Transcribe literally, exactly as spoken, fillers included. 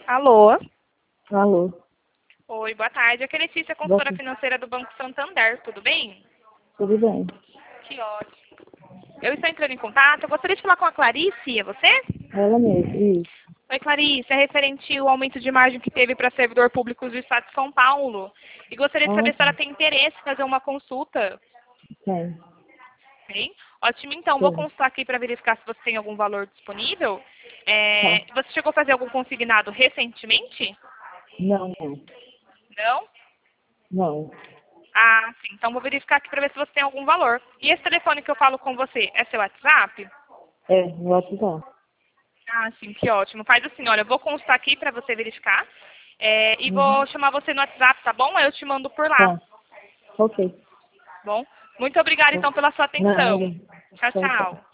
Alô? Alô, Oi, boa tarde. Aqui é Letícia, boa consultora tarde. financeira do Banco Santander, tudo bem? Tudo bem? Que ótimo. Eu estou entrando em contato, eu gostaria de falar com a Clarice, é você? Ela mesmo, isso. Oi, Clarice, é referente ao aumento de margem que teve para servidor público do Estado de São Paulo. E gostaria de Ah, saber se ela tá. tem interesse em fazer uma consulta. Tem, Tem? Ótimo, então, vou tem. consultar aqui para verificar se você tem algum valor disponível. Tá. É, você chegou a fazer algum consignado recentemente? Não, não. Não? Não. Ah, sim. Então vou verificar aqui para ver se você tem algum valor. E esse telefone que eu falo com você é seu WhatsApp? É, no WhatsApp. Ah, sim, que ótimo. Faz assim, olha, eu vou constar aqui para você verificar. É, e vou Uhum. chamar você no WhatsApp, tá bom? Aí eu te mando por lá, Tá. Ok. tá bom? Muito obrigada, Tá. então, pela sua Nada. atenção. Tchau, Tchau, tchau. tchau.